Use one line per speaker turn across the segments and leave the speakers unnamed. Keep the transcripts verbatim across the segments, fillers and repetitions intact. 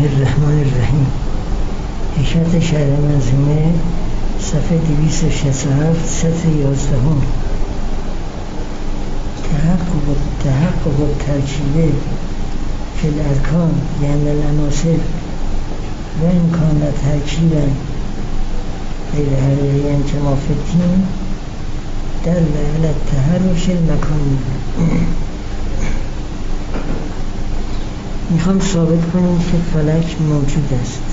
الرحمن الرحیم. حکمت شرح منظومه صفحه دویست و شصت و هفت سطر یازدهم. تحقق تحقق الترکیب فی الارکان یعنی العناصر و این کان ترکیبا غیر حقیقیاً کما فی الدین دل علی التحرش المکانی. میخوام ثابت کنیم که فلک موجود است،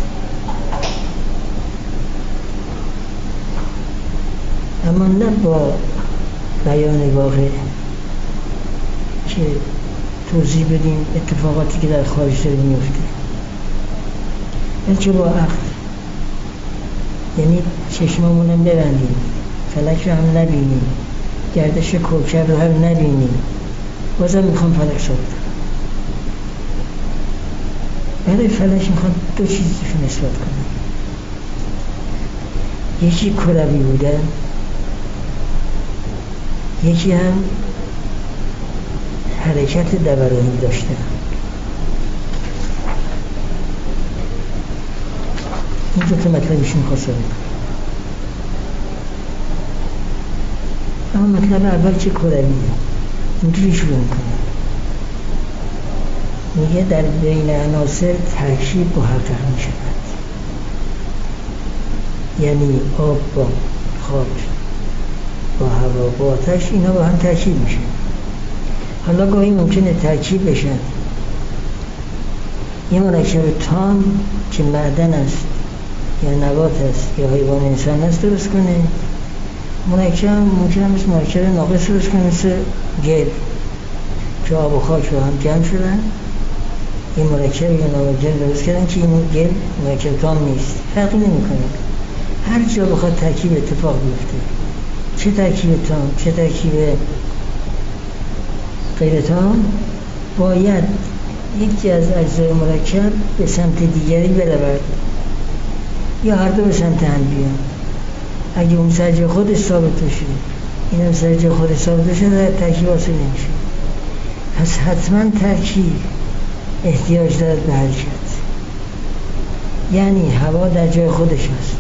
اما نه با بیان واقع که توضیح بدیم اتفاقاتی که در خارج داره میفته، بلکه با عقل، یعنی چشممونم ببندیم، فلک رو هم نبینیم، گردش کوکب رو هم نبینیم، بازم میخوام فلک ثابت کنم. برای فلک میخوام دو چیز رو نسبت کنم. یکی کروی بودن، یکی هم حرکت دورانی داشتن. این دو تا مطلبشون خواستم. اما مطلب اول چه کرویه، اینجوری شروع میکنه. میگه در بین عناصر ترکیب محقق میشود، یعنی آب با خاک با هوا با آتش اینا با هم ترکیب میشن. حالا گاهی ممکنه ترکیب بشن، یه مرکب تام که معدن است یا نبات است یا حیوان انسان است درست کنه، مرکب ممکنه مثل مرکب ناقص درست کنه، مثل گل که آب و خاک با هم جمع شدن این مرکب یا ناگل درست کردن که این گل مرکب تام نیست، فرقی نمیکنه. هر جا بخواد ترکیب اتفاق بیفته، چه ترکیب تام چه ترکیب غیر تام، باید یکی از اجزای مرکب به سمت دیگری برود یا هر دو به سمت هم بیان. اگه اون سر جای خودش ثابت بشه این هم سر جای خودش ثابت بشه در ترکیب حاصل نمیشه. پس حتما ترکیب احتیاج دارد به حرکت، یعنی هوا در جای خودش هست،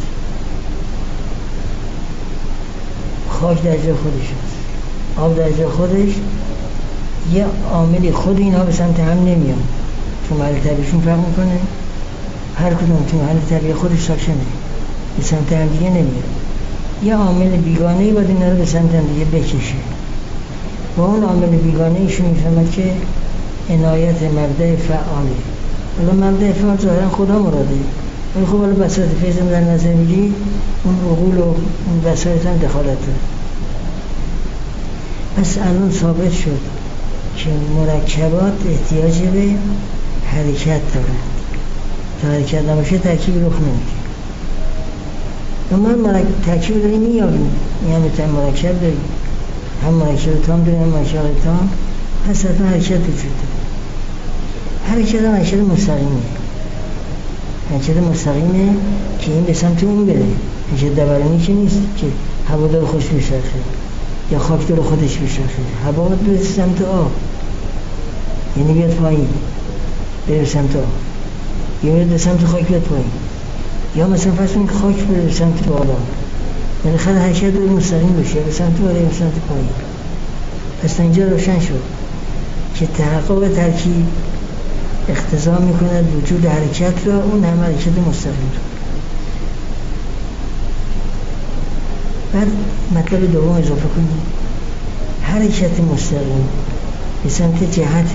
خاک در جای خودش هست، آب در جای خودش، یه عاملی خود اینها به سمت هم نمیان چون محل طبیعیشون فرق میکنه، هر کدوم تو محل طبیعی خودش ساکنه به سمت هم دیگه نمیان. یه عامل بیگانه‌ای باید اینا رو به سمت هم دیگه بکشه. با اون عامل بیگانه ایشون میفهمد که عنایت مبدأ فعاله. حالا مبدأ فعال ظاهرا خدا مراده، ولی خب حالا بساط فیضم در نظر میگی اون عقول و اون بساط هم دخالت داره. پس الان ثابت شد که مرکبات احتیاج به حرکت دارند، تا حرکت نباشه ترکیب رخ نمیده. اما مرکب ترکیب داریم میابیم، این همه تا مرکب داریم، هم مرکب تام داریم هم مرکب تام، پس حتما حرکت وجود داره. حرکت هم حرکت مستقیمه، حرکت مستقیمه که این به سمت اون بره، حرکت دورانی که نیست که هوا داره خوش بشرخه یا خاک داره خودش بشرخه. هوا به سمت آب، یعنی بیاد پایین بره سمت آب، یا بیاد به سمت خاک بیاد پایین، یا مثلا فرض کنید خاک بره به سمت بالا، یعنی خیلی حرکت داره مستقیم بشه به سمت بالا یا به سمت پایین. پس اینجا روشن شد که تحقق ترکیب اقتضا میکند وجود حرکت را، اون هم حرکت مستقیم را. بعد مطلب دوم اضافه کنیم، حرکت مستقیم به سمت جهت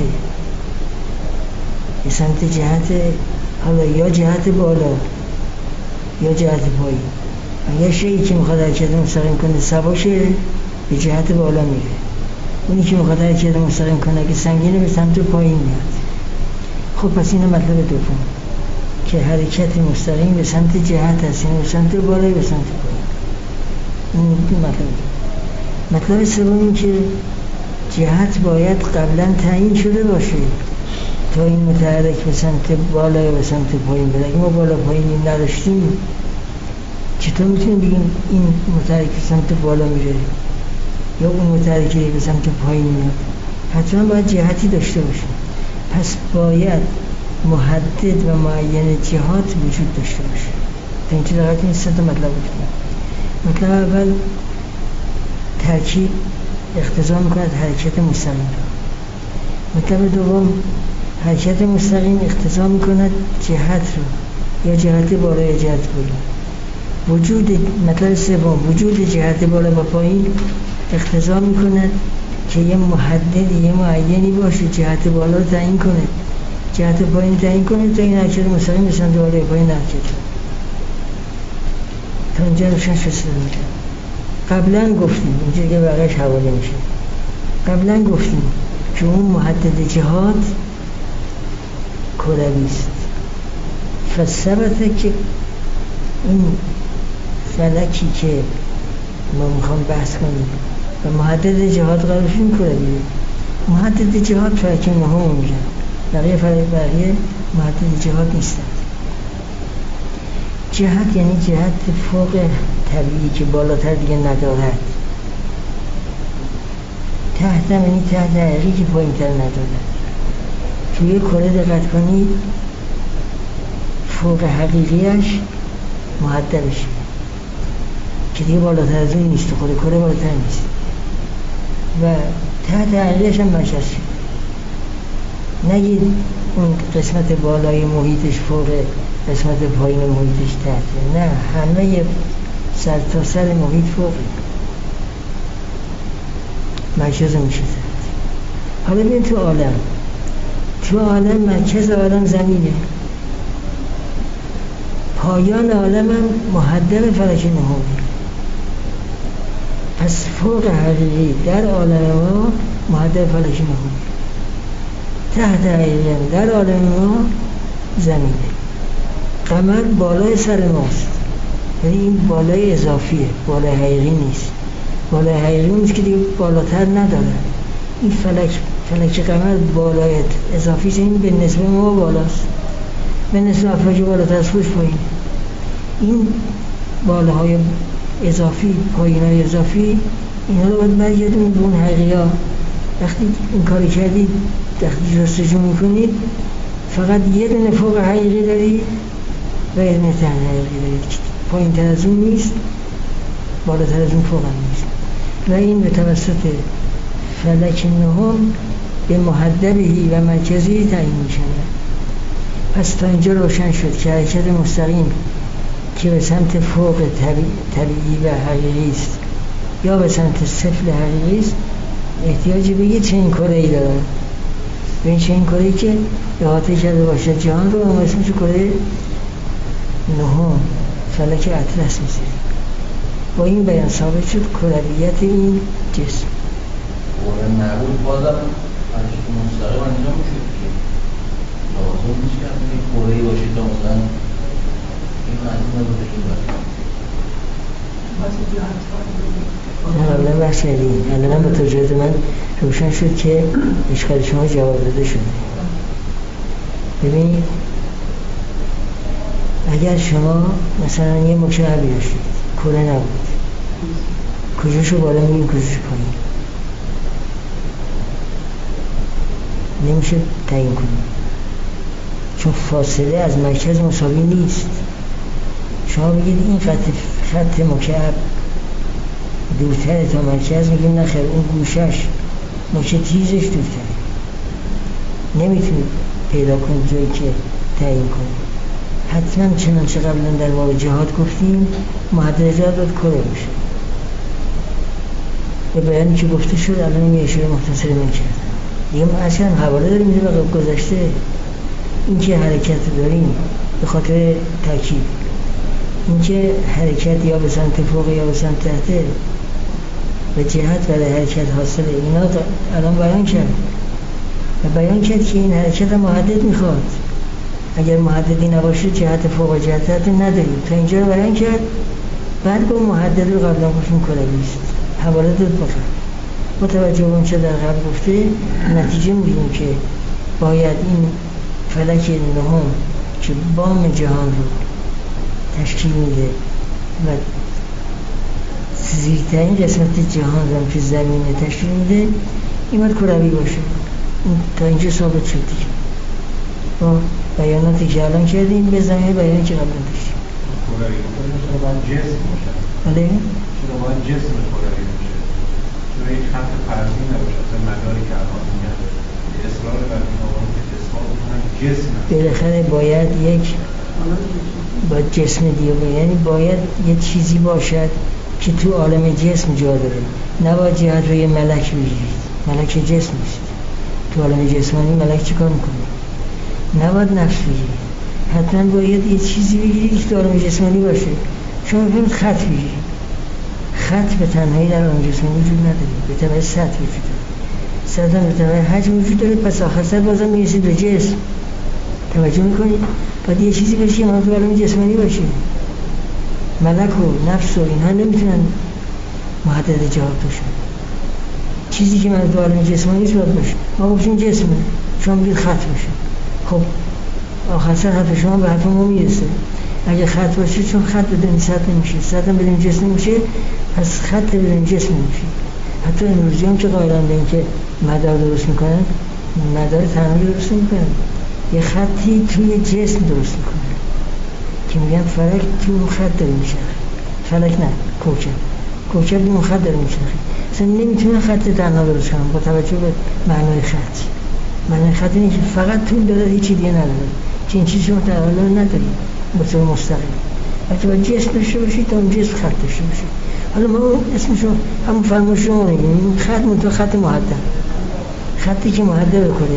به سمت جهت حالا یا جهت بالا یا جهت پایین. اگر شیئی که میخواد حرکت مستقیم کنه سباشه به جهت بالا میره، اونی که میخواد حرکت مستقیم کنه اگه سنگینه به سمت پایین میاد. خب پس این مطلب دوم که حرکت مستقیم به سمت جهت هست، یعنی به سمت بالا به سمت پایین. این مطلب مطلب سوم این که جهت باید قبلا تعیین شده باشه تا این متحرک به سمت بالا یا به سمت پایین بره. اگه ما بالا پایینی نداشتیم چطور میتونیم بگیم این متحرک به سمت بالا میره یا اون متحرکی به سمت پایین میاد؟ حتما باید جهتی داشته باشه. پس باید محدد و معین جهات وجود داشته باشه. تا اینجا دقیقا این سه تا مطلب گفتیم. مطلب اول ترکیب اقتضا میکند حرکت مستقیم. مطلب دوم حرکت مستقیم اقتضا میکند جهت رو یا جهت بالا یا جهت پایین. وجود مطلب سوم وجود جهت بالا و پایین اقتضا میکند که یه محدد یه معینی باشه، جهت بالا رو تعیین کنه، جهت پایین تعیین کنه تا این حرکت مستقیم بسن بالا یا پایین حرکت. تا اینجا روشن شده میکنه. قبلا گفتیم اینجا که بقیش حواله میشه. قبلا گفتیم که اون محدد جهات کروی است. فثبته که این فلکی که ما میخوام بحث کنیم و محدد جهات قرار شدیم کرویه. محدد جهات فلک نهم میگن، بقیه فلک بقیه محدد جهات نیستن. جهت یعنی جهت فوق طبیعی که بالاتر دیگه ندارد. تحت یعنی تحت حقیقی که پایین تر ندارد. توی کره دقت کنید فوق حقیقیش محدبشه که دیگه بالاتر از اون نیست، خود کره بالاتر نیست و تحت حقیقیش هم مرکز شد. نگید اون قسمت بالای محیطش فوق قسمت پایین محیطش تحته، نه، همه سر تا سر محیط فوقه، مرکز میشه زد. حالا ببین تو عالم تو عالم مرکز عالم زمینه، پایان عالم هم محدب فلک نهمی. پس فوق حقیقی در عالم ما محدب فلک نهمی، تحت حقیقی در عالم ما زمینه. قمر بالای سر ماست، یعنی این بالای اضافیه، بالای حقیقی نیست. بالای حقیقی نیست که دیگه بالاتر نداره. این فلک فلک قمر بالای اضافیش، این به نسبه ما بالاست، به نسبه افلاک بالاتر از خوش پایین. این بالاهای اضافی، پایینهای اضافی، اینا رو باید برگردیم به اون حقیقی ها. وقتی این کاری کردید، وقتی جستجو میکنید، فقط یه دونه فوق حقیقی دارید و یه دونه تحت حقیقی دارید که پایین تر از اون نیست، بالاتر از اون فوق هم نیست و این به توسط فلک نهم به محدبی و مرکزی تعیین می شود. پس تا اینجا روشن شد که حرکت مستقیم که به سمت فوق طبیعی, طبیعی و حقیقی است یا به سمت صفر حقیقی است احتیاج به یه چنین کره‌ای داره. به این چنین کره‌ای که احاطه کرده باشه جهان رو، هم اسمش کره نهم فلک اطلس میشه. با این بیان ثابت شد کرویت این جسم.
قرآن نبود بازم حرکت مستقیم انجام میشد که لازم نیست که همین کره‌ای باشه تا مثلا این معنی رو بگیم
نه قبلا بحث کردیم. الان با توجیهات من روشن شد که اشکال شما جواب داده شده. ببینید اگر شما مثلا یه مکعبی داشتید، کره نبود، کجاشو بالا میگیم کجاشو پایین، نمیشه تعیین کنیم چون فاصله از مرکز مساوی نیست. شما بگید این خط خط مکعب دورتره تا مرکز، میگیم نخیر اون گوشش نوچه تیزش دورتره، نمیتونید پیدا کنید جایی که تعیین کنید. حتما چنانچه قبلا در باب جهات گفتیم محدد جهات باید کره باشه. به بیانی که گفته شد الان یه اشاره مختصری من کردم دیگه. ما اصلا حواله داریم میده به گذشته. این که حرکت داریم به خاطر ترکیب، این که حرکت یا به سمت فوق یا به سمت تحته و جهت برای حرکت حاصله، اینا الان بیان کرد و بیان کرد که این حرکت محدد میخواد. اگر محددی نباشه جهت فوق و جهت تحت نداریم. تا اینجا رو بیان کرد، بعد با محدد رو قبلا گفتیم کروی است. حواله داد بخیر. با توجه به اون چه در قبل گفته نتیجه میگیم که باید این فلک نهم که بام جهان رو تشکیل میده و زیرترین قسمت جهان رو که زمینه تشکیل میده این باید کروی باشه. تا اینجا ثابت شد دیگه. بیاناتی که الان کردیم به زمین بیانی که قبلا داشتیم.
کروی چرا باید جسم باشه؟
بله؟
چرا باید جسم کروی باشه؟ چرا یک خط فرضی نباشه؟ اصلا مداری که الان میگن اصرار بر این آقایون که اثبات کنن جسم هست.
بالاخره باید یک باید جسم دیگه باید، یعنی باید یه چیزی باشد که تو عالم جسم جا داره، نباید جهت روی ملک بگیرید. ملک جسم نیست. تو عالم جسمانی ملک چی کار میکنه؟ نباید نفس بگیرید، حتما باید یه چیزی بگیرید که تو عالم جسمانی باشه. شما بگید خط بگیرید، خط به تنهایی در عالم جسمانی وجود نداره، به تبع سطح وجود داره، سطح هم به تبع حجم وجود داره، پس آخر سر بازم میرسید به جسم. توجه میکنید؟ باید یه چیزی باشه که ما تو عالم جسمانی باشه. ملک و نفس و اینها نمیتونن محدد جهات باشن. چیزی که من تو عالم جسمانی نیست باید باشه. ما گفتیم جسمه، شما بگید خط باشه. خب آخر سر حرف شما به حرف ما میرسه. اگه خط باشه چون خط بدون سطح نمیشه، سطح هم بدون جسم نمیشه، پس خط بدون جسم نمیشه. حتی امروزی هم که قائلن به این که مدار درست میکنن، مدار تنهایی درست میکنن، یه خطی توی جسم درست میکنن که میگن فلک تو اون خط داره میشه. فلک نه، کوکب کوکب اون خط داره میشه. اصلا نمیتونن خط تنها درست کنن با توجه به معنای خط. معنای خط اینه که فقط طول داره، هیچی دیگه نداره، که این چیزی شما در حالا نداریم به طور مستقیم. حتی باید جسم داشته باشید تا اون جسم خط داشته باشید. حالا ما اسمشو همون فرمایش شما میگیم خط منتها خط محدد، خطی که محدد کنه.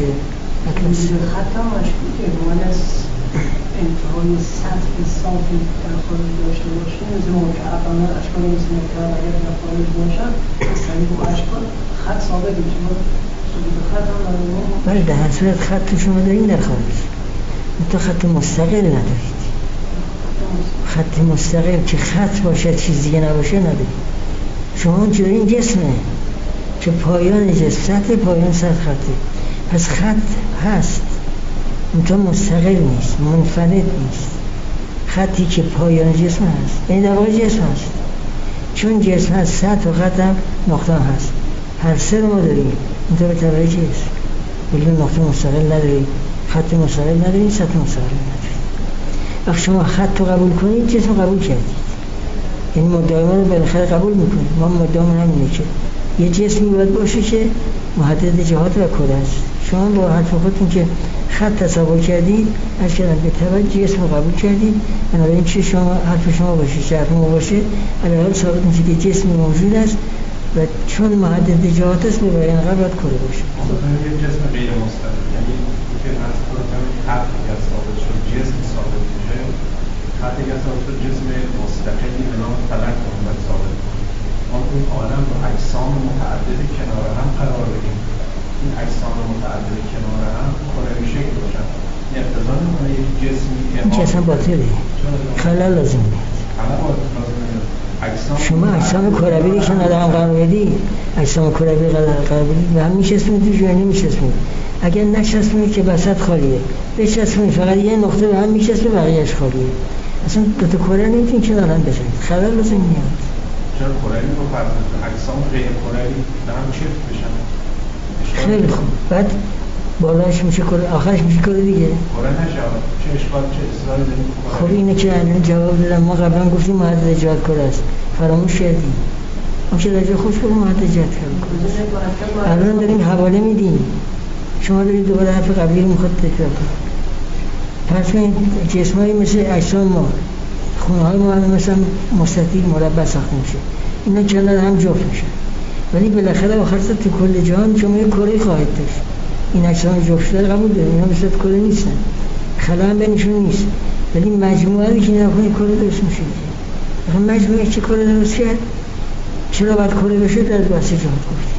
خط هم مشکوکه مال از انتهای سطح صافی در خارج داشته باشیم، مثل مکعبانه اشکال مثل مکعب اگر در خارج باشن از طریق و اشکال خط ثابت میشه. ما ثبوت خط هم برای ما
بله، در هر صورت خط شما دارین در خارج، تو خط مستقل ندارید. خط مستقل که خط باشد چیز دیگه نباشه ندارید. شما اونجوری این جسمه که پایان جسم سطح، پایان سطح خطه، پس خط هست اونجا مستقل نیست، منفرد نیست. خطی که پایان جسم هست این در واقع جسم هست، چون جسم هست سطح و خط هم نقطه هم هست. هر سه رو ما داریم اونجا به طبعه جسم، ولی نقطه مستقل نداریم، خط مستقل نداریم، سطح مستقل نداریم. وقتی شما خط رو قبول کنید جسم قبول کردید، یعنی مدعای ما رو بالاخره قبول میکنید. ما مدعامون همینه که یه جسمی باید باشه که محدد جهات و کره است. شما با حرف خودتون که خط تصور کردید، از کردن به طبع جسم رو قبول کردید، بنابراین چه شما حرف شما باشه چه حرف ما باشه علیه ثابت میشه که جسمی موجود است و چون محدد جهات است به بیان قبل باید کره باشه.
مثلا یه جسم غیر مستقل، یعنی که از خودتون خط اگر ثابت شد جسم ثابت میشه، خط اگر ثابت شد جسم مستقلی به نام فلک باید ثابت کنه. ما این عالم رو اجسام متعدد کنار هم قرار بدیم، این اجسام متعدد کنار هم کروی شکل باشن. این اقتضا نمی‌کنه یک جسمی که
این جسم باطله، خلل لازم نیست.
خلل لازم نیست.
شما اجسام کروی که کنار هم قرار بدید، اجسام کروی قرار بدید و هم میشستونید توش یا نمیشستونید. اگر نشستونید که وسط خالیه، بچسبونید فقط یه نقطه به هم میشستونه بقیه‌اش خالیه. اصلا دو تا کره نمیتونید کنار هم بشن، خلل لازم نیست.
چرا کروی رو فرض کنید اجسام غیر کروی به هم چفت بشن؟
خیلی خوب، بعد بالاش میشه کره، آخرش میشه کره دیگه.
کره نشه، چه اشکال چه اصراری داریم؟
خب اینه که الان جواب دادم. ما قبلا گفتیم محدد جهات کره است، فراموش کردیم. ما که راجع خوش کنیم محدد جهات کره. الان داریم حواله میدیم، شما دارید دوباره حرف قبلی رو میخواد تکرار کنید. پس این جسمایی مثل اجسام ما، خونه های ما هم مثلا مستطیل مربع ساخته میشه، اینا کنار هم جفت میشن، ولی بالاخره آخر سر تو کل جهان شما یک کره خواهید داشت. این اجسام جفت شده قبول داریم، اینا مثل کره نیستن، خلا هم بینشون نیست، ولی مجموعه که اینا کنه کره درست میشه. آخه مجموعه چه کره درست کرد؟ چرا باید کره بشه؟ در بحث جهات گفتیم.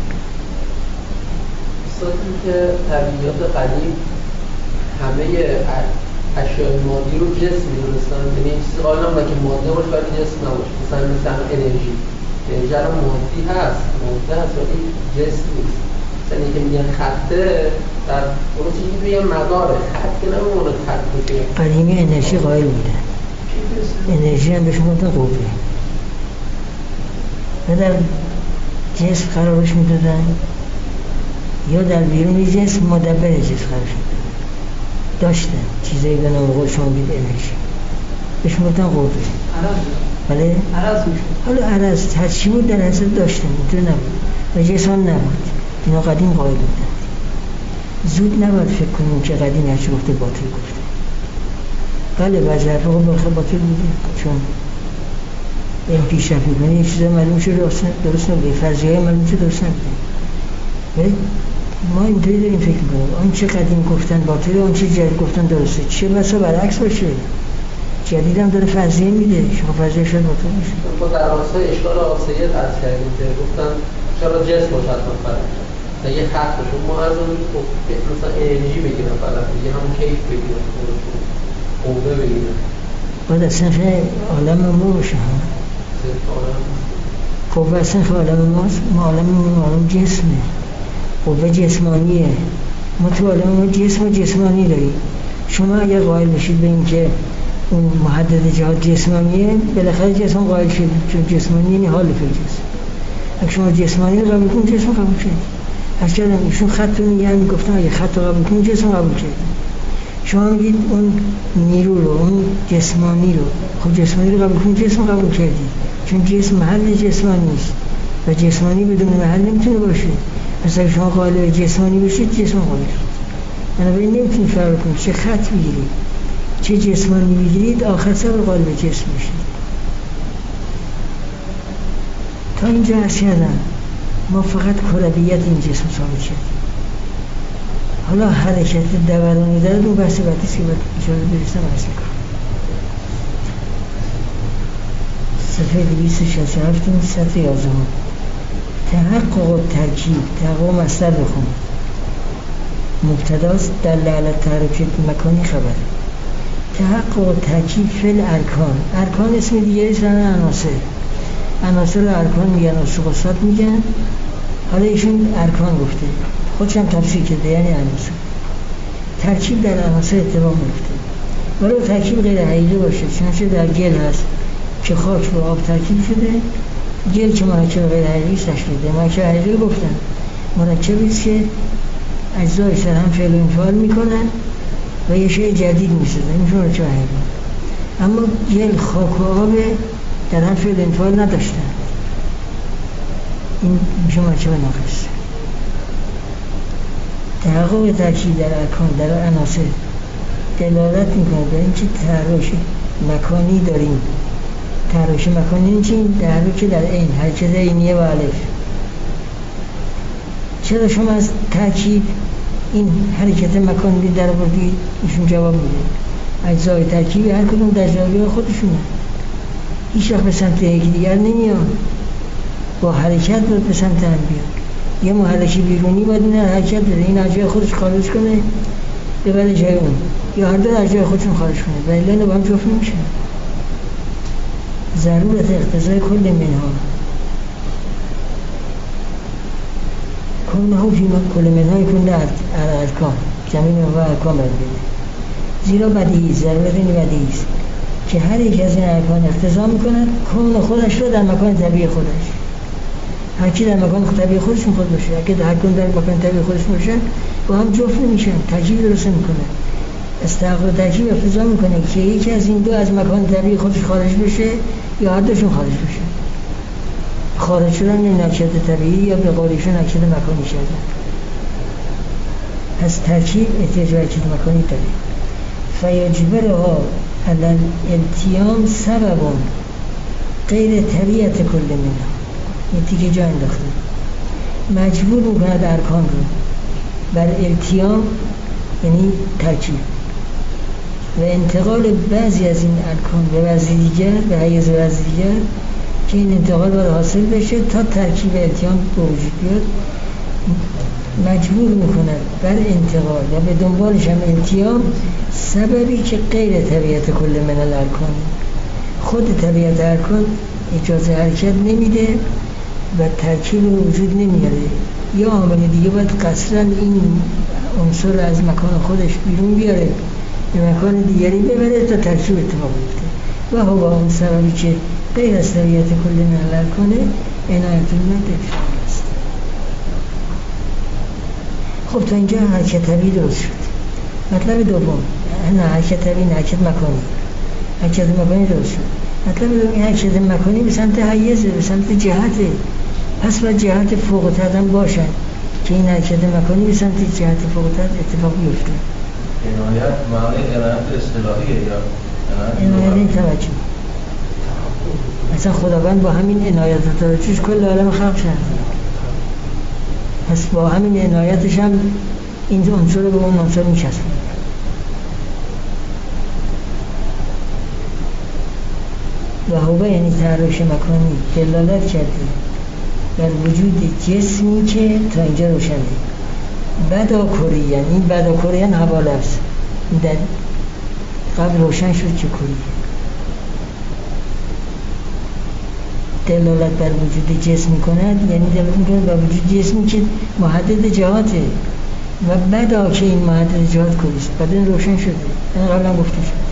استادی که طبیعیات قدیم همه اشیاء مادی رو جسم می‌دونستن، یعنی این چیزی قائل نبودن که ماده باشه ولی جسم نباشه. مثلا مثلا انرژی انرژی هم مادی هست، ماده هست ولی جسم نیست. مثلا اینکه میگن خطه، در اون چیزی که میگن مداره، خط که نمیمونه خط بشه.
قدیمی انرژی قائل بودن، انرژی هم بهش میگفتن قوه، و در جسم قرارش میدادن یا در بیرون جسم مدبر جسم قرارش میدادن. داشتن چیزایی به نام قول شما بید انرژی بهش گفتن قوه. بله؟
عرض میشد.
حالا عرض هرچی بود در حضرت داشتن، اینطور نبود و جسمان نبود. اینا قدیم قائل بودن. زود نباید فکر کنیم که قدیم هرچی گفته باطل گفته. بله بعضی حرفا خب باطل بوده، چون این پیشرفت میکنه یه چیزا معلوم شده درست نبوده، فرضیه‌های معلوم شده درست نبوده. ولی ما اینطوری داریم فکر میکنیم آنچه قدیم گفتن باطله، آنچه جدید گفتن درسته. چه بسا برعکس باشه، جدید هم داره فرضیه میده، شما فرضیه شد باطل میشه.
ما در راستای اشکال آسیت عرض کردیم که گفتن چرا جسم باشه حتما فرق تا یه خط باشه. ما از اون مثلا انرژی بگیرن فقط دیگه همون کیف بگیرن، قوه بگیرن.
باید اصلا خیلی عالم ما باشه ها. قوه اصلا خیلی عالم ماست. ما عالم ما عالم جسمه، قوه جسمانیه. ما تو عالم ما جسم و جسمانی داریم. شما اگر قائل بشید به این که اون محدد جهات جسمانیه، بالاخره جسم قائل شد، چون جسمانی یعنی حال فی جسم. اگه شما جسمانی رو قبول کنید جسم قبول کنید. هر چقدر ایشون خط رو میگن میگفتن اگه خط رو قبول کنید جسم قبول کنید. شما میگید اون نیرو رو، اون جسمانی رو، خب جسمانی رو قبول کنید جسم قبول کردید، چون جسم محل جسمانی است و جسمانی بدون محل نمیتونه باشه. پس اگه شما قائل به جسمانی بشید جسم قائل شد. بنابراین نمیتونید فرق کنید چه خط بگیرید چه جسمانی بگیرید، آخر سر قائل به جسم میشید. تا اینجا عرض کردم ما فقط کرویت این جسم ثابت شد. حالا حرکت دورانی داره دو بحث بعدیست که باید اجازه برسم عرض کنم. صفحه دویست و شصت و هفت سطر یازده تحقق و ترکیب. تحقق مصدر بخون، مبتداست دل علی تحرک مکانی خبر. تحقق و ترکیب فعل ارکان. ارکان اسم دیگری است، عناصر. عناصر رو ارکان میگن، اسقاطات میگن. حالا ایشون ارکان گفته، خودش هم تفسیر کرده یعنی عناصر. ترکیب در عناصر اتفاق میفته، ولی ترکیب غیر حقیقی باشه. چنانچه در گل هست که خاک با آب ترکیب شده، گل که مرکب غیر حقیقی است تشکیل ده. مرکب حقیقی گفتن مرکبی است که اجزای سر هم فعل و انفعال میکنن و یه شیء جدید میسازن، این مرکب حقیقی. اما گل، خاک و آب در هم فعل و انفعال نداشتن، این میشه مرکب ناقص. تحقق ترکیب در ارکان در عناصر دلالت میکنه به اینکه تحرک مکانی داریم. تحرک مکانی این چی؟ تحرک در عین، حرکت عینیه و الف. چرا شما از ترکیب این حرکت مکانی در آوردید؟ ایشون جواب میده اجزای ترکیبی هر کدوم در جایگاه خودشونه، هیچ وقت به سمت یکی دیگر نمیان، با حرکت باید به سمت هم بیان. یه محرک بیرونی باید این حرکت بده، این از جای خودش خارج کنه ببره جای اون، یا هر دو از جای خودشون خارج کنه، ولی نه با هم جفت نمیشن. ضرورت اقتضای کل منها کنه فی کل منها کل ارکان زمین و ارکان باید بده. زیرا بدیهی، ضرورت این بدیهی است که هر یک از این ارکان اقتضا میکند کون خودش رو در مکان طبیعی خودش. هر کی در مکان طبیعی خودش میخواد باشه، اگه هر کدوم در مکان طبیعی خودش باشه با هم جفت نمیشن، ترکیب درست نمیکنه. استحقاق ترکیب اقتضا میکنه که یکی از این دو از مکان طبیعی خودش خارج بشه یا هر دوشون خارج بشه. خارج شدن این نکشت طبیعی یا به قولیشون نکشت مکانی شدن. پس ترکیب احتیاج به حرکت مکانی داره. فیجبرها علی الالتیام سبب غیر طبیعت کل منها. این تیکه جا انداخته، مجبور میکند ارکان رو بر التیام یعنی ترکیب و انتقال بعضی از این ارکان به بعضی دیگر، به حیز بعضی دیگر، که این انتقال باید حاصل بشه تا ترکیب التیام به وجود بیاد. مجبور میکند بر انتقال و به دنبالش هم التیام سببی که غیر طبیعت کل من الارکان، خود طبیعت ارکان اجازه حرکت نمیده و ترکیب رو وجود نمیاره. یا عامل دیگه باید قصراً این عنصر از مکان خودش بیرون بیاره به مکان دیگری ببره تا ترکیب اتفاق بیفته. و هو اون سببی که غیر از طبیعت کل من الارکان عنایت الله است. خب تا اینجا حرکت طبیعی درست شد. مطلب دوم نه حرکت طبیعی، حرکت مکانی. حرکت مکانی درست شد. مطلب دوم این حرکت مکانی به سمت حیزه، به سمت جهته. پس باید جهت فوق العاده هم باشد که این حرکت مکانی به سمت جهت فوق العاده اتفاق بیفته.
عنایت معنی عنایت اصطلاحیه یا
عنایت این توجه. اصلا خداوند با همین عنایت و توجهش کل عالم خلق کرده. پس با همین عنایتش هم این عنصر به اون عنصر میچسبه. و هو یعنی تحرک مکانی دلالت کرده بر وجود جسمی که تا اینجا روشنه. بدا کریه، این بدا کریه حواله است. این در قبل روشن شد که کریه. دلالت بر وجود جسم میکند، یعنی دلالت میکند بر وجود جسمی که محدد جهاته و بدا که این محدد جهات کریست. بعد این روشن شده. این قبلا گفته شد.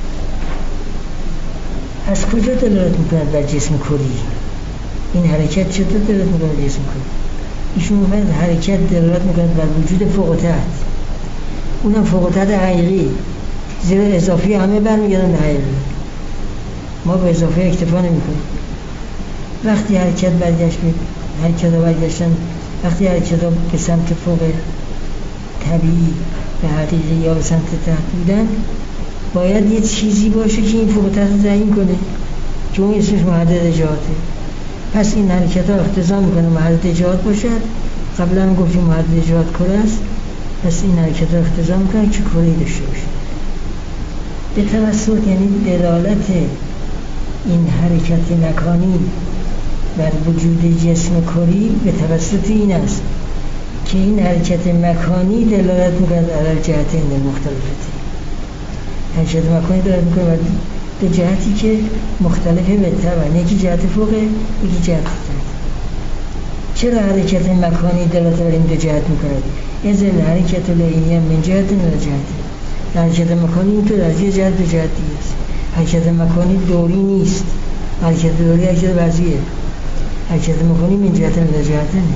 از کجا دلالت میکند بر جسم کلی؟ این حرکت چطور دلالت میکند بر جسم کلی؟ ایشون میگن حرکت دلالت میکند بر وجود فوق العاده. اونم فوق العاده حقیقی. زیر اضافی همه برمیگردن به حقیقی. ما به اضافه اکتفا نمیکنیم. وقتی حرکت برگشت به حرکت ها برگشتن، وقتی حرکت ها به سمت فوق طبیعی به حقیقی یا به سمت تحت بودن، باید یه چیزی باشه که این فوق العاده رو تعیین کنه که اون اسمش محدد جهاته. پس این حرکت ها اقتضا میکنه محدد جهات باشد. قبلا هم گفتیم محدد جهات کره است. پس این حرکت ها اقتضا میکنه که کره‌ای داشته باشه. به توسط یعنی دلالت این حرکت مکانی بر وجود جسم کری به توسط این است که این حرکت مکانی دلالت میکنه علی جهتین مختلفه. حرکت مکانی دلالت میکنه بر دو جهتی که مختلفه به طبع، یکی جهت فوقه، یکی جهت تحت. چرا حرکت مکانی دلالت بر این دو جهت میکنه؟ از حرکت لعینی من جهت نه جهت. حرکت مکانی اینطور از یه جهت به جهت دیگه است. حرکت مکانی دوری نیست. حرکت دوری حرکت وضعیه. حرکت مکانی من جهت نه جهت نه.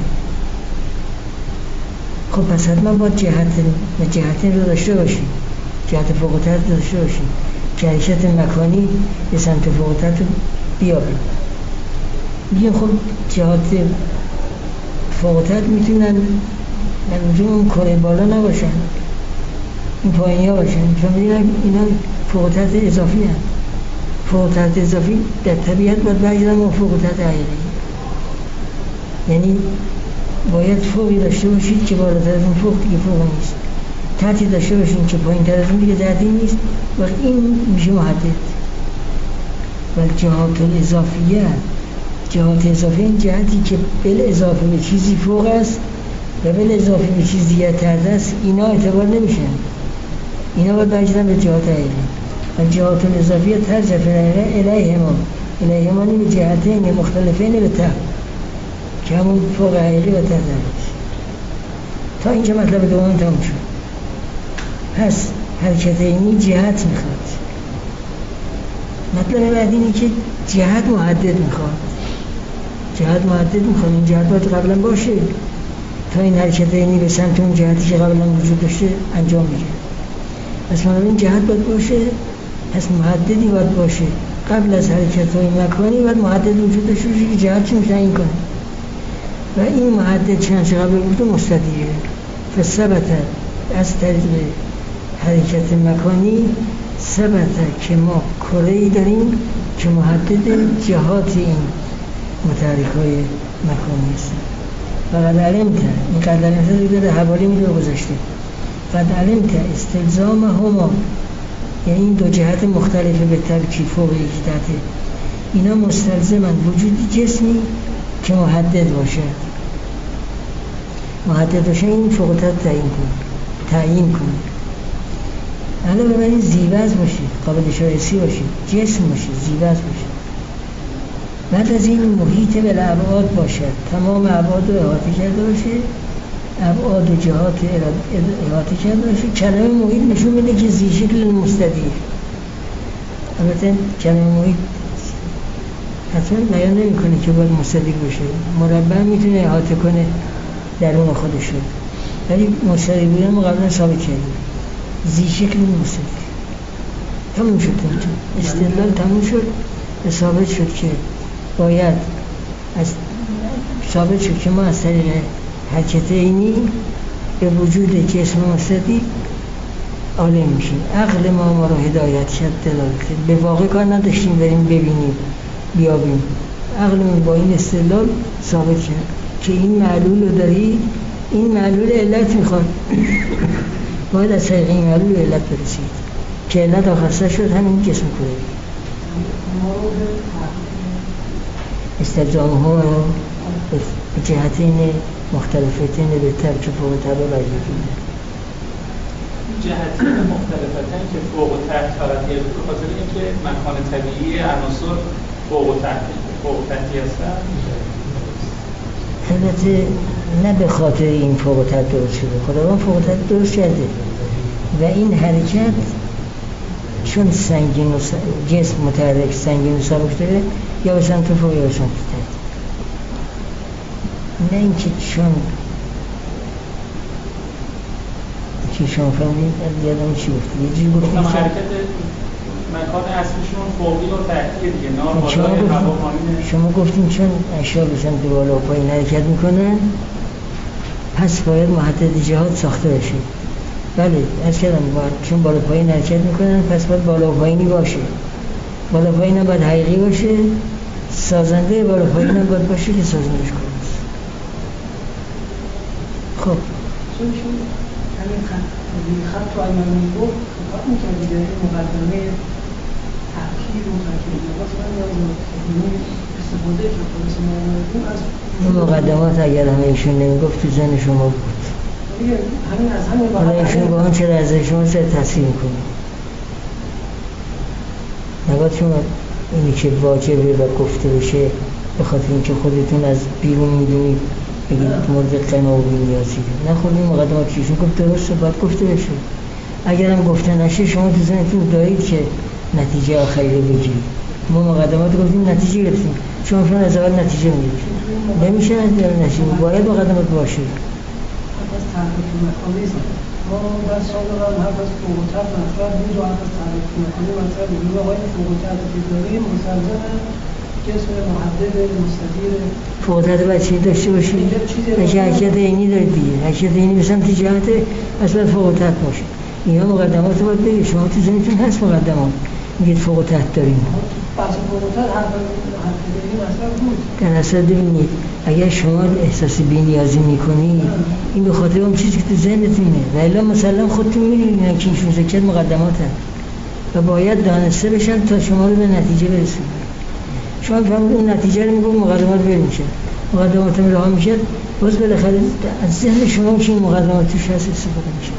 خب پس حتما باید جهت و جهت رو داشته باشیم. جهت فوق العاده داشته باشیم که حرکت مکانی به سمت فوق العاده بیابیم. میگیم خب جهات فوق العاده میتونن در وجود اون کره بالا نباشن، این پایینی ها باشن. چون میگن اینا فوق العاده اضافی هست. فوق العاده اضافی در طبیعت باید برگردن اون فوق العاده حقیقی. یعنی باید فوقی داشته باشید که بالاتر از اون فوق دیگه فوق نیست. تحتی داشته باشید که پایین تر از اون دیگه تحتی نیست و این میشه محدد. و جهات اضافیه، جهات اضافی این جهتی که بل اضافه به چیزی فوق است و بل اضافه به چیز دیگه تحت است، اینا اعتبار نمیشن. اینا باید برگردن به جهات حقیقی. و جهات اضافیه ترجف الیهما الیهما این به جهتین مختلفین به تحت که همون فوق حقیقی و تحت است. تا اینجا مطلب دوم تموم شد. پس حرکت اینی جهت میخواد. مطلب بعد اینه که جهت محدد میخواد. جهت محدد میخواد. این جهت باید قبلا باشه تا این حرکت اینی به سمت اون جهتی که قبلا وجود داشته انجام میشه. پس این جهت باید باشه، پس محددی باید باشه. قبل از حرکت های مکانی باید محدد وجود داشته باشه که جهت چون تعیین کنه. و این محدد چند قبل گفته مستدیره. فثبت از طریق حرکت مکانی ثبت که ما کره‌ای داریم که محدد جهات این متحرک های مکانی است. و قد علمت، این قد علمت رو داره حوالی میده گذاشته. قد علمت استلزام هما، یعنی این دو جهت مختلفه به طبع فوق یکی تحته، اینا مستلزمن وجود جسمی که محدد باشه. محدد باشه این فوق العاده تعیین کنه تعیین کنه الان ببینید زیوز باشه، قابل شایستی باشه، جسم باشه، زیوز باشه. بعد از این محیط بالابعاد باشد، تمام ابعاد رو احاطه کرده باشه، ابعاد و جهات احاطه کرده باشه. کلمه محیط نشون میده که زی شکل مستدیر. البته کلمه محیط حتما بیان نمیکنه که باید مستدیر باشه. مربع میتونه احاطه کنه درون خودش رو، ولی مستدیر بودن ما قبلا ثابت کردیم. زی شکل موسیقی تموم شد. استدلال تموم شد. ثابت شد که باید از ثابت شد که ما از طریق حرکت عینی به وجود جسم مستدی عالم میشیم. عقل ما ما رو هدایت کرد، دلالت کرد. به واقع کار نداشتیم بریم ببینیم بیابیم. عقلمون با این استدلال ثابت کرد که این معلول رو دارید، این معلول علت میخواد. باید از طریق این معلول علت برسید که علت آخرسته شد همین جسم کره. استلزام ها به جهتین مختلفتین به ترک فوق طبع وجودی.
جهتین مختلفتین که فوق و تحت فقط یه به خاطر اینکه مکان طبیعی عناصر فوق و تحت فوق و تحتی هستن.
البته نه به خاطر این فوق و تحت درست شده، خداوند فوق و تحت درست کرده و این حرکت چون سنگین و جسم متحرک سنگین و سبک داره یا به سمت فوق یا به سمت تحت. نه اینکه چون چی شما فهمید یادم چی گفتی؟ یه جوری گفتیم
حرکت مکان اصلیشون فوقی و تحتیه دیگه، نار بالای هوا پایینه.
شما گفتیم چون اشیا به سمت بالا و پایین حرکت میکنن پس باید محدد جهات ساخته بشه. بله از کردم چون بالا پایین حرکت میکنن پس باید بالا پایینی باشه. بالا پایین هم باید حقیقی باشه، سازنده بالا پایین هم باید باشه که سازندش کنه. خب
چون همین خط خط تو علمان گفت خطاب میکرد دیگه مقدمه تحکیل و تحکیل لباس من یادم استفاده کرد اون از
این مقدمات اگر همه ایشون نمیگفت تو ذهن شما بود
دیگه همین از همین
حالا ایشون با هم چرا از شما چرا تصحیح میکنه نباید شما اینی که واجبه و گفته بشه به خاطر اینکه خودتون از بیرون میدونید بگید مورد قناعی نیازی نه خود این مقدمات چیشون گفت درسته باید گفته بشه. اگر هم گفته نشه شما تو ذهنتون دارید که نتیجه آخری رو بگیرید. ما مقدمات گفتیم نتیجه گرفتیم شما شما از اول نتیجه میگیرید نمیشه نتیجه باید مقدمات باشه.
از تعریف مکانیزم ما در سال قبل هر از فوق‌العاده مطرح بود و هر از تعریف مکانی مطرح بود و باید فوق‌العاده که داریم مسلزم جسم محدد مستدیر
فوق‌العاده باید چی داشته باشید؟ اگه حرکت عینی دارید دیگه حرکت عینی به سمت جهت از باید فوق‌العاده باشه. اینا مقدمات باید بگید شما تو ذهنتون هست مقدمات میگید فوق‌العاده داریم
بحث فوق‌العاده هر حرکت عینی مطرح بود.
در اصل ببینید اگر شما احساس بی‌نیازی میکنید این به خاطر اون چیزی که تو ذهنتونه و الا مسلم خودتون میدونید که این شوزکت مقدمات هست و باید دانسته بشن تا شما رو به نتیجه برسونید. شما فهمید اون نتیجه رو میگم مقدمات بر میشه مقدمات هم راه میشه باز بالاخره از ذهن شما که این مقدمات توش هست استفاده میشه.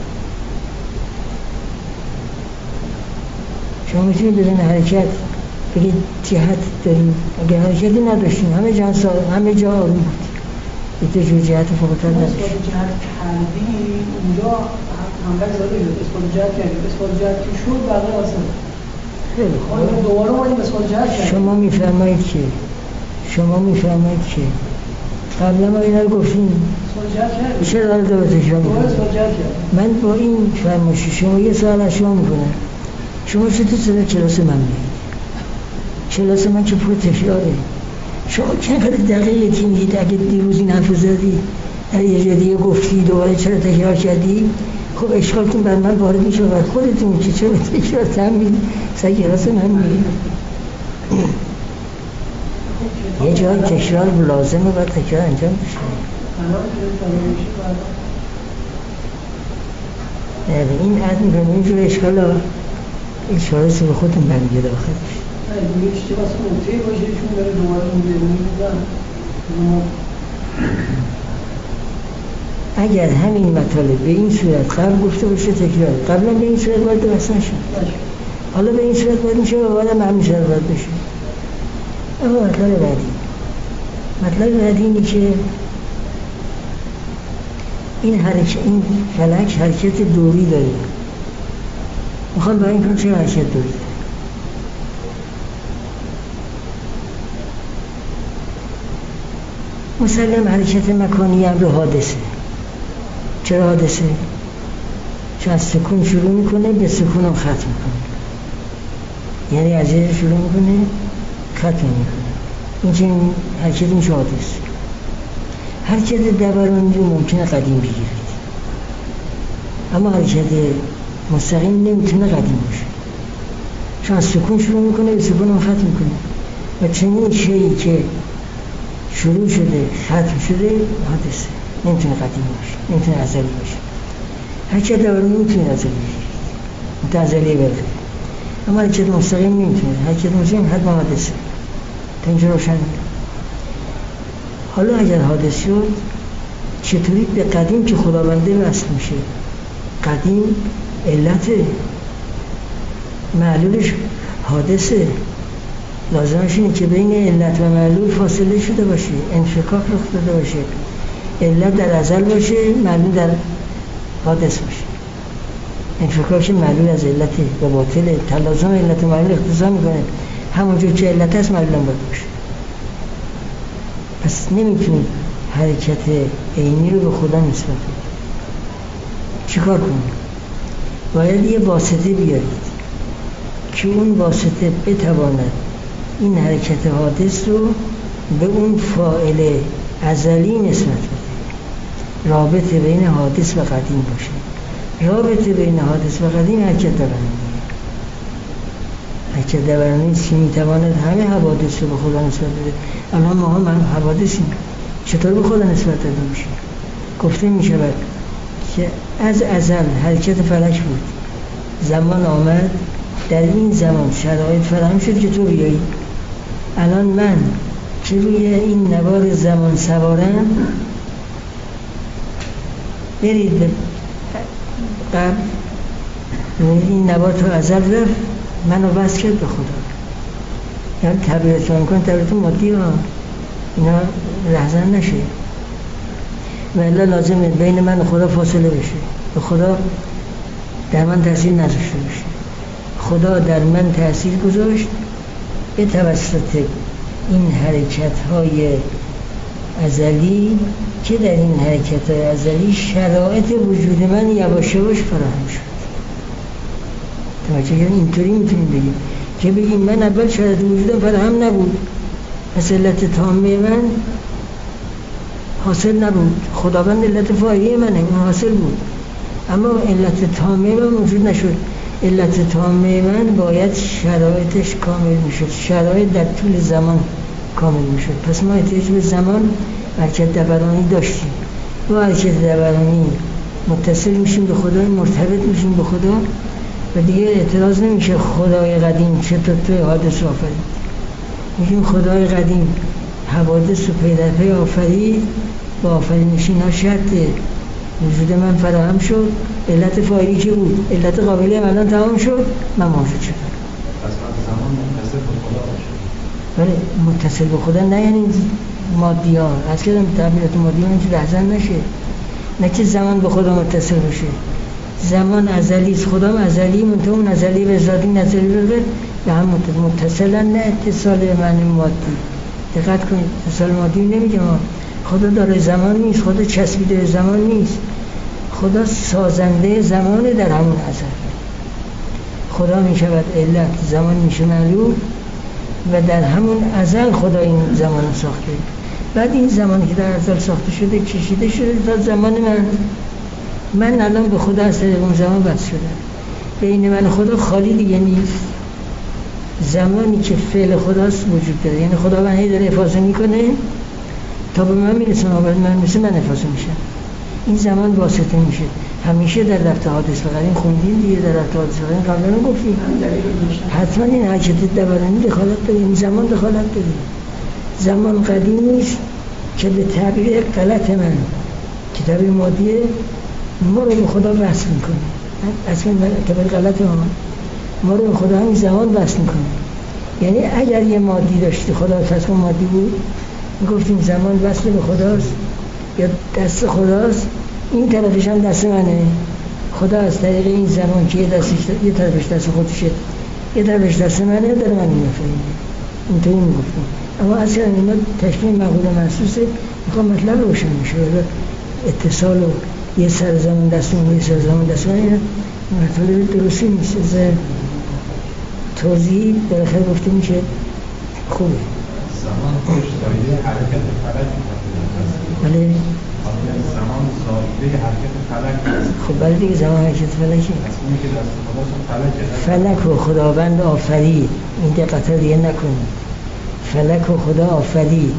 شما میتونید بدون حرکت بگید جهت داریم اگر حرکتی نداشتیم همه جا همه جا آروم بود یه جور جهت فوق‌العاده نداشتیم.
اثبات جهت کردی اونجا همراه زاده بود اثبات جهت کردیم اثبات جهت که شد بقیه اصلا
خیلی
خوب دوباره ما این اثبات جهت کردیم.
شما میفرمایید که شما میفرمایید که قبلا ما اینا رو گفتیم
اثبات جهت کردیم
چرا داره دوباره تکرار
دوباره
میکنم
اثبات جهت کردیم.
من با این فرمایش شما یه سوال از شما میکنم شما چطور صدا کلاس من میگید کلاس من که پر تکراره شما چقدر دقیقه یکی میگید اگه دیروز این حرف زدی در یه جا دیگه گفتی دوباره چرا تکرار کردی خب اشکالتون بر من وارد میشه و خودتون که چرا تکرار تمید سر کلاس من میگید یه جای تکرار لازمه و تکرار انجام بشه. این عد میکنم اینجور اشکال ها اشکال سر خودتون برمیگه داخلش
نه دیگه چی واسه نکته باشه چون داره دوباره میگه
اگر همین مطالب به این صورت قبل گفته باشه تکرار قبلا به این صورت باید درست نشه حالا به این صورت باید میشه و باید هم همین صورت باید بشه. اما مطلب بعدی مطلب بعدی اینه که این حرکت این فلک حرکت دوری داره میخوام برای این کنم چه حرکت دوری مسلم حرکت مکانی هم رو حادثه. چرا حادثه؟ چون از سکون شروع میکنه به سکون هم ختم میکنه، یعنی از یه شروع میکنه ختم میکنه. این چه حرکت این حادث. حرکت دورانی رو ممکنه قدیم بگیرید، اما حرکت مستقیم نمیتونه قدیم باشه، چون از سکون شروع میکنه به سکون هم ختم میکنه. و چنین شیئی که شروع شده ختم شده حادثه، نمیتونه قدیم باشه، نمیتونه ازلی باشه. حرکت دورانی نمیتونه ازلی باشه، ازلی برده، اما حرکت مستقیم نمیتونه. حرکت مستقیم حتما حادثه. تا اینجا روشن. حالا اگر حادث شد چطوری به قدیم که خداونده وصل میشه؟ قدیم علت معلولش حادثه، لازمش اینه که بین علت و معلول فاصله شده باشه، انفکاک رخ داده باشه، علت در ازل باشه، معلول در حادث باشه. انفکاک معلول از علت و باطل، تلازم علت و معلول اقتضا میکنه همونجور که علت هست معلول هم باید باشه. پس نمیتونید حرکت عینی رو به خدا نسبت بدید. چیکار کنید؟ باید یه واسطه بیارید که اون واسطه بتواند این حرکت حادث رو به اون فاعل ازلی نسبت بده. رابطه بین حادث و قدیم باشه. رابطه بین حادث و قدیم حرکت دورانی. حرکت دورانی که میتواند همه حوادث رو به خدا نسبت بده. الان ما هم حوادثیم، چطور به خدا نسبت داده میشه؟ گفته میشود که از ازل حرکت فلک بود، زمان آمد، در این زمان شرایط فراهم شد که تو بیایی. الان من که روی این نوار زمان سوارم، برید به قبل، این نوار تو ازل رفت، منو وصل کرد به خدا. یعنی تبریتون کن، تبریتون مادی ها، اینا رهزن نشه. و الا لازمه بین من و خدا فاصله بشه، به خدا در من تأثیر نذاشته باشه. خدا در من تأثیر گذاشت به توسط این حرکت های ازلی که در این حرکت های ازلی شرایط وجود من یواش یواش فراهم شد. توجه اینطوری میتونیم بگیم که بگیم من اول شرایط وجودم فراهم نبود، پس علت تامه من حاصل نبود. خداوند علت فاعلی منه، اون حاصل بود، اما علت تامه من موجود نشد. علت تامه من باید شرایطش کامل میشد، شرایط در طول زمان کامل میشد. پس ما احتیاج به زمان حرکت دورانی داشتیم. با حرکت دورانی متصل میشیم به خدا، مرتبط میشیم به خدا و دیگه اعتراض نمیشه خدای قدیم چطور توی حادث آفرید. میگیم خدای قدیم حوادث رو پی در پی آفرید، با آفرینشین ها شرط وجود من فراهم شد، علت فاعلی که بود، علت قابلی هم الان تمام شد، من موجود شدم.
پس من زمان متصل به خدا باشه.
بله، متصل به خدا نه یعنی مادی ها، از که تعبیرات مادی ها اینجا لحظن نشه، نه که زمان به خدا متصل باشه. زمان ازلی است، خدا هم ازلی، منطقه اون ازلی به ذاتی نظری بگه به هم متصلن، نه اتصال به معنی مادی. دقت کنید، اتصال مادی نمیگه ما خدا داره زمان نیست، خدا چسبیده به زمان نیست، خدا سازنده زمانه در همون ازل. خدا می شود علت، زمان میشه معلوم و در همون ازل خدا این زمان رو ساخته. بعد این زمانی که در ازل ساخته شده کشیده شده تا زمان من. من الان به خدا از طریق اون زمان بس شدم. بین من خدا خالی دیگه نیست. زمانی که فعل خداست وجود داره، یعنی خدا من هی داره افاظه میکنه تا به من میرسه، من مثل من افاظه میشم. این زمان واسطه میشه. همیشه در رفته حادث و قدیم خوندیم دیگه، در رفته حادث و قدیم قبلا رو گفتیم حتما این حرکت دورانی دخالت داره، این زمان دخالت داره. زمان قدیم نیست که به تعبیر غلط من که تعبیر مادیه ما رو به خدا وصل میکنه. اصلا تعبیر غلط ما ما رو به خدا همین زمان وصل میکنه. یعنی اگر یه مادی داشتی، خدا تصمیم مادی بود، میگفتیم زمان وصل به خداست یا دست خداست، این طرفش هم دست منه. خدا از طریق این زمان که یه دستش یه طرفش دست خودشه، یه طرفش دست منه، داره من میفهمه. اینطوری میگفتیم. اما اصلا اینا تشبیه مقوله محسوسه، میخوام مطلب روشن میشه. اتصال و یه سر زمان دستون یه سر زمان دستون این مطالب درستی نیست. از توضیح بالاخره گفته میشه خوبه.
زمان خودش زایده حرکت فلک
بله
زمان زایده حرکت فلک هست.
خب بله دیگه زمان حرکت فلکی
اصلا که دست خداست فلکه.
فلک و خداوند آفرید، این دقت رو دیگه نکنید. فلک و خدا آفرید،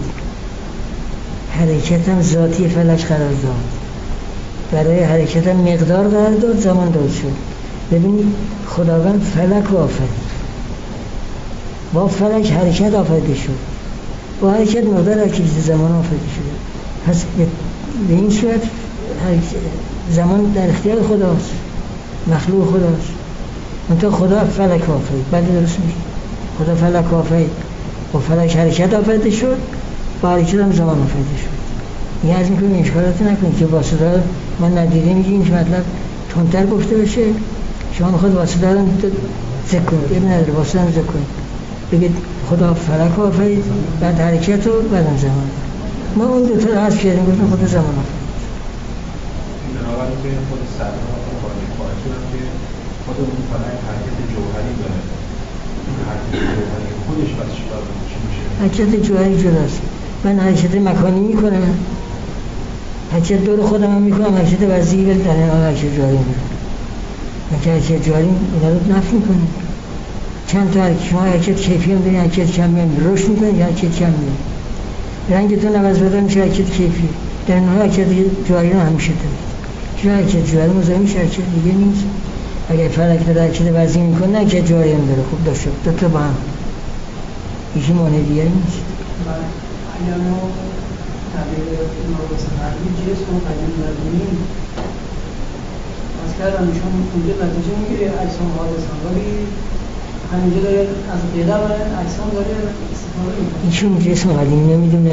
حرکت هم ذاتی فلک قرار داد، برای حرکت هم مقدار قرار داد، زمان داد شد. ببینید خداوند فلک رو آفرید، با فلک حرکت آفریده شد، با حرکت مقدار حرکت زمان آفریده شده. پس به این صورت زمان در اختیار خداست، مخلوق خداست. منتها خدا فلک آفرید. بله درست میشه، خدا فلک آفرید، با فلک حرکت آفریده شد، با حرکت هم زمان آفریده شد. این از میکنیم این اشکالات نکنید که واسطه ما ندیده میگیم که مطلب تندتر گفته بشه، شما میخواد واسطه رو ذکر کنید، این نداره واسطه رو ذکر کنید، بگید خدا فلک آفرید، بعد حرکت و بعد هم زمان. ما اون دو تا رو حذف کردیم، گفتیم خدا زمان آفرید.
بنابراین که خود سرما خواهد شدن که خود اون فلک حرکت جوهری داره، حرکت جوهری خودش بس چیکار چی میشه؟
حرکت جوهری جداست. من حرکت مکانی میکنم، حرکت دور خودم هم میکنم، حرکت وضعی ولی در این حال حرکت جوهری میکنم. من که حرکت جوهری اینا رو نفی میکنیم. چند تا حرکت، شما حرکت کیفی هم دارین، حرکت کمی هم رشد میکنید یا حرکت کم میکنید. رنگتون عوض بده میشه حرکت کیفی، در این حال حرکت جوهری رو همیشه دارید. چون حرکت جوهری مزاحم میشه حرکت دیگه نیست. اگر فلک داره حرکت وضعی میکنه حرکت جوهری هم داره. خوب داشته دو تا با هم هیچی مانع دیگه نیست.
اگر ما تعبیر ناموس قلبی جسم و قدیم ندونیم از کردم چون اونجا نتیجه میگیره اجسام حادثان، ولی همینجا داره از قدم اجسام داره استفاده میکنه.
ایشون جسم قدیم نمیدونه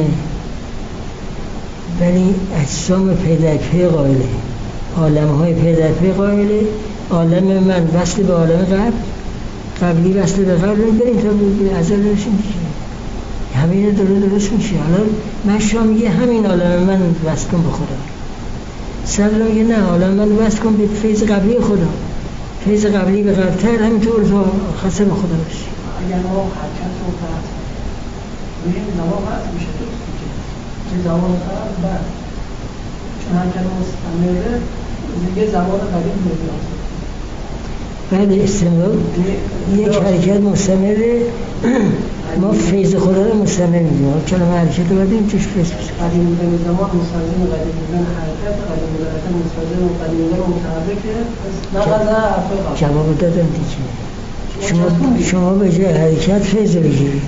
ولی اجسام پی در پی قائله، عالم‌های پی در پی قائله. عالم من وصل به عالم قبل، قبلی وصل به قبل، بریم تا به ازل رسیم میشه، همین داره درست میشه. حالا مشا میگه همین عالم من وصل کن به خدا، صدر میگه نه عالم من وصل کن به فیض قبلی خدا، فیض قبلی به قبلتر، همینطور تا خاصه به خدا بشه.
اگر ما حرکت رو قطع کنیم زمان قطع میشه، درست میشه چه زمان قطع بعد، چون حرکت مستمره دیگه زمان قدیم میاد.
بعد استمرار یک حرکت مستمره، ما فیض خدا رو مستمر میدیم. چون ما حرکت رو بدیم چش فیض بشه.
قدیم بودن زمان مستلزم قدیم بودن حرکت، قدیم بودن حرکت مستلزم قدیم بودن متحرکه. نه قضا افراد
جواب دادم دیگه. شما شما به جای حرکت فیض بگیرید.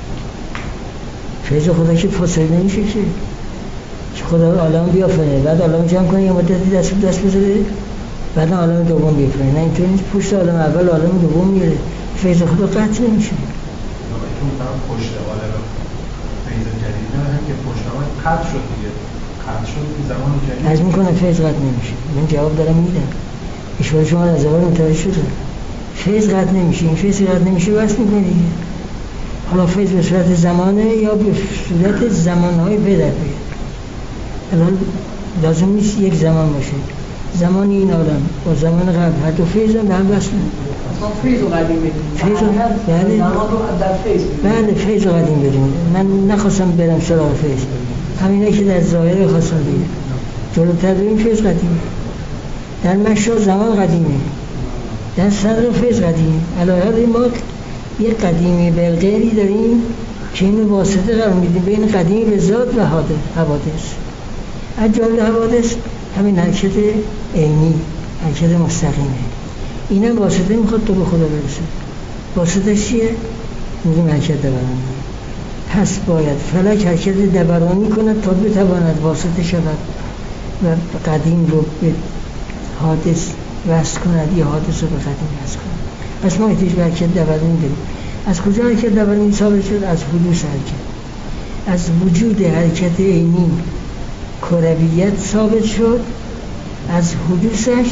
فیض خدا که فاصله نمیشه که خدا عالم بیافرینه، بعد عالم جمع کنه یه مدتی دست به دست بذاره، بعد عالم دوم بیافرینه. نه اینطور نیست پشت عالم اول عالم دوم میره، فیض خدا قطع نمیشه.
چون مثلا پشت عالم فیض جدید نه هم که پشت عالم قطع شد دیگه، قطع شد که زمان جدید
از میکنه فیض قطع نمیشه. من جواب دارم میدم، اشاره شما از اول متوجه شده. فیض قطع نمیشه، این فیض قطع نمیشه واسه میکنه دیگه. حالا فیض به صورت زمانه یا به صورت زمانهای پی در پی. الان لازم نیست یک زمان باشه، زمان این عالم با زمان قبل هر دو فیض هم به هم وصلن.
ما فیض و قدیم بدیم،
فیض و بله
زمان رو در فیض بدیم.
بله فیض و قدیم بدیم. من نخواستم برم سراغ فیض، همینه که در ظاهر خواستم بگم. جلوتر بریم فیض قدیمه، در مشا زمان قدیمه، در صدر فیض قدیمه. علاوه ما یک قدیمی بالغیری داریم که اینو واسطه قرار میدیم بین قدیمی به ذات و حوادث. از جمله حوادث همین حرکت عینی، حرکت مستقیمه. اینم واسطه میخواد تو به خدا برسه. واسطه چیه؟ میگیم حرکت دورانی. پس باید فلک حرکت دورانی کند تا بتواند واسطه شود و قدیم رو به حادث وصل کند یا حادث رو به قدیم وصل کند. پس ما احتیاج به حرکت دورانی داریم. از کجا حرکت دورانی ثابت شد؟ از حدوث حرکت، از وجود حرکت عینی کرویت ثابت شد، از حدوثش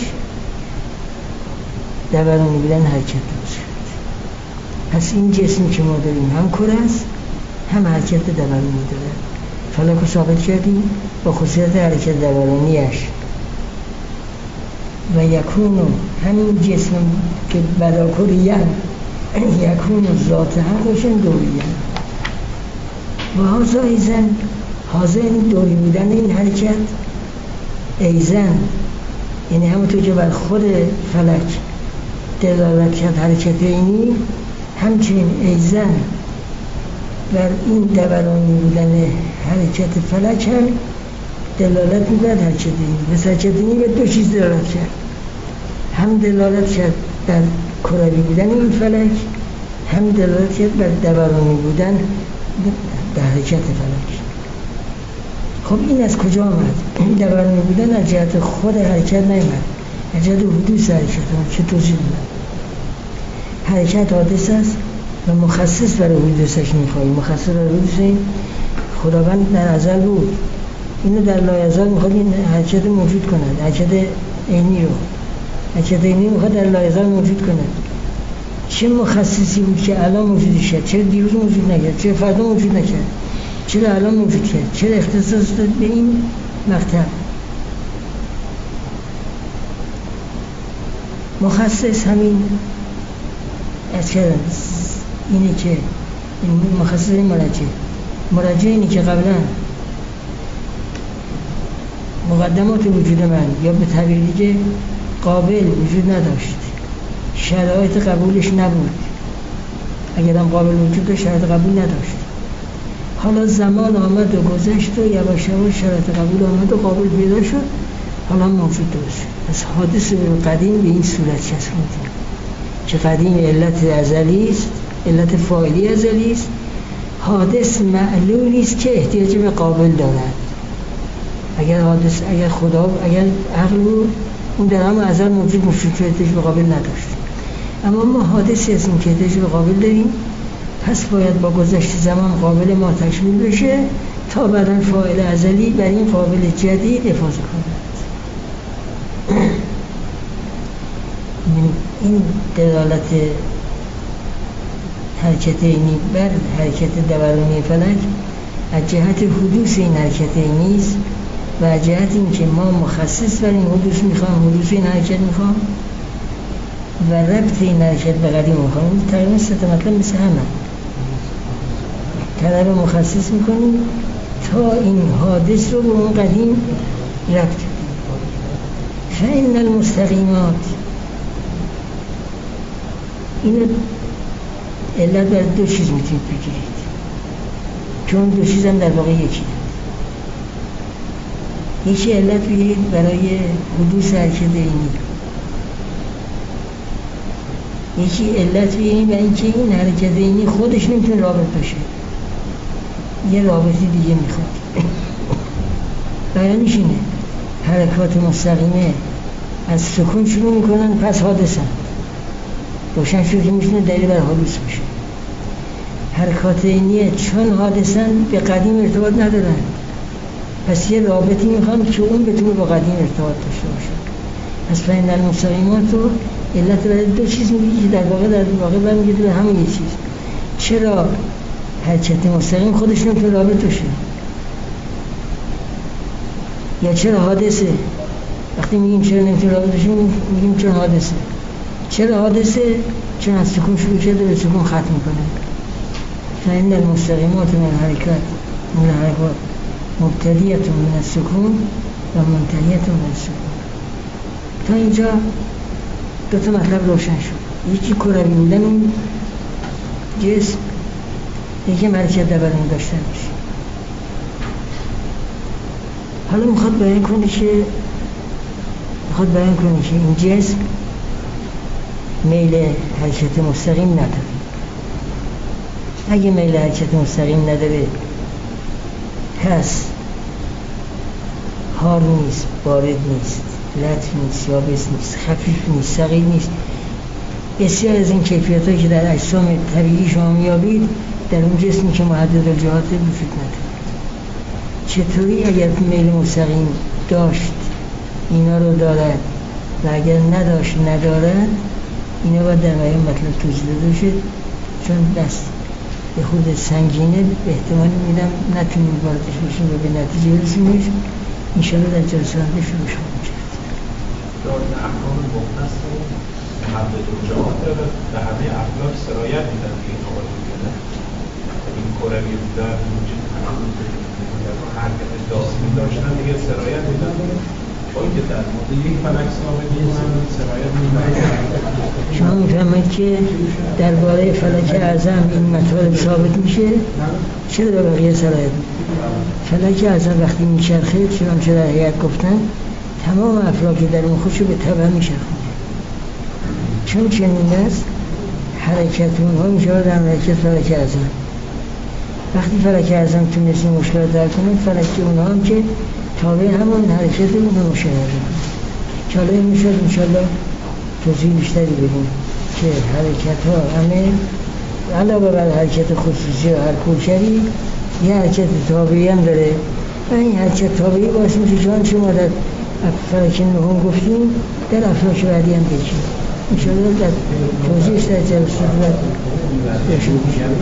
دورانی بودن حرکت درست شد. پس این جسمی که ما داریم هم کره است هم حرکت دورانی داره. فلک رو ثابت کردیم با خصوصیت حرکت دورانیش. و یکون همین جسم که بلاکریه یکون ذات حقشن دوریه و حاضر ایزن حاضر این دوری بودن این حرکت ایزن یعنی همونطور که بر خود فلک دلالت کرد حرکت اینی همچنین ایزن بر این دورانی بودن حرکت فلک هم دلالت می‌کرد حرکت اینی مثل حرکت اینی به دو چیز دلالت کرد هم دلالت کرد بر کروی بودن این فلک هم دلالت کرد بر دورانی بودن در حرکت فلک. خب این از کجا آمد؟ این دورانی بودن از جهت خود حرکت نیامد، از جهت حدوث حرکت آمد. چه توضیح بدم؟ حرکت حادث است و مخصص برای حدوثش می‌خواهی. مخصص برای حدوث این خداوند در ازل بود، اینو در لایزال میخواد این حرکت موجود کند، حرکت عینی رو حرکت عینی میخواد در لایزال موجود کند. چه مخصصی بود که الان موجود شد؟ چرا دیروز موجود نکرد؟ چرا فردا موجود نکرد؟ چرا الان موجود کرد؟ چرا اختصاص داد به این مقطع؟ مخصص همین از کردن اینه که این مخصص این مرجع مرجع اینه که قبلا مقدمات وجود من یا به تعبیر دیگه قابل وجود نداشت، شرایط قبولش نبود. اگر هم قابل وجود داشت شرایط قبول نداشت. حالا زمان آمد و گذشت و یواش یواش شرایط قبول آمد و قابل پیدا شد، حالا موجود درست شد. پس حادث رو قدیم به این صورت چسبوندیم که قدیم علت ازلی است، علت فاعلی ازلی است. حادث معلولی است که احتیاج به قابل دارد. اگر حادث اگر خدا اگر عقل بود اون در هم ازل موجود موجود که احتیاج به قابل نداشت. اما ما حادثی هستیم که احتیاج به قابل داریم، پس باید با گذشت زمان قابل ما تکمیل بشه تا بعداً فاعل ازلی بر این قابل جدید افاضه کند. این دلالت حرکت اینی بر حرکت دورانی فلک از جهت حدوث این حرکت اینی است و از جهت این که ما مخصص بر این حدوث میخوام، حدوث این حرکت میخوام و ربط این حرکت به قدیم میخوام. تقریبا سه تا مطلب مثل همه طلب مخصص میکنیم تا این حادث رو به اون قدیم ربط فإن المستقیمات. این علت بر دو چیز میتونید بگیرید چون دو چیز هم در واقع یکی. یکی علت بگیرید برای حدوث حرکت اینی، یکی علت بگیرید برای اینکه این حرکت اینی خودش نمیتونه رابط باشه، یه رابطی دیگه میخواد. بیانش اینه حرکات مستقیمه از سکون شروع میکنن پس حادثن، روشن شد که میتونه دلیل بر حدوث باشه. حرکات اینیه چون حادثن به قدیم ارتباط ندارن، پس یه رابطی میخوام که اون بتونه با قدیم ارتباط داشته باشه. پس فإن المستقیمات رو علت برای دو چیز میگه که در واقع در واقع برمیگرده به همون یه چیز. چرا حرکت مستقیم خودش نمیتونه رابط باشه؟ یا چرا حادثه؟ وقتی میگیم چرا نمیتونه رابط باشه میگیم چرا حادثه. چرا حادثه؟ چون از سکون شروع کرده به سکون ختم میکنه. فإن المستقیمات من الحرکات من الحرکات مبتدیه من السکون و منتهیه من السکون. تا اینجا دو تا مطلب روشن شد. یکی کروی بودن این جسم، یکی حرکت دورانی داشتن میشه. حالا میخواد بیان کنه که میخواد بیان کنه که این جسم میل حرکت مستقیم نداره. اگه میل حرکت مستقیم نداره پس حار نیست، بارد نیست، لطف نیست، یابس نیست، خفیف نیست، ثقیل نیست. بسیار از این کیفیت‌هایی که در اجسام طبیعی شما میابید در اون جسمی که محدد الجهات وجود نداره. چطوری اگر میل مستقیم داشت اینا رو دارد و اگر نداشت ندارد، اینا باید در مایه مطلب توضیح داده شد. چون دست به خود سنگینه به احتمال میدم نتونیم واردش بشیم و به نتیجه رسیمش انشاءالله در جلسه آینده شروع شما می‌شود.
افراد احکام مختص و محدد جهات داره به همه افراد سرایت میدن که این آقای میدونه این کروی بودن وجود هر که داستانی داشتن دیگه سرایت میدن با اینکه در مورد یک فلک ثابت میکنن سرایت میدن.
شما میفهمید که درباره فلک اعظم این مطالب ثابت میشه، چرا به بقیه سرایت میدن؟ فلک اعظم وقتی میچرخه چون چه در حقیقت گفتن تمام افلاک که در اون خودشو به تبع میچرخه، چون چنین است حرکت اونها میشه در حرکت فلک اعظم. وقتی فلک اعظم تونست این مشکلات در کنه، فلک اونها هم که تابع همون حرکت اونها مشاهده که حالا این میشد انشالله توضیح بیشتری بدیم که حرکت ها همه علاوه بر حرکت خصوصی و هر کوچری یه حرکت تابعی هم داره و این حرکت تابعی باعث میشه چون شما در فلک نهم گفتیم در افلاک بعدی هم بچیم انشالله در توضیحش در جلسات بعد بشون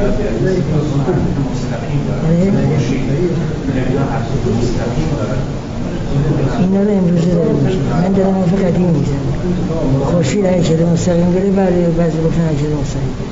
اینا رو امروزه داره میشه. من دارم حرف قدیم میزنم. خورشید حرکت مستقیم داره، بعضی بعضی گفتن حرکت مستقیم.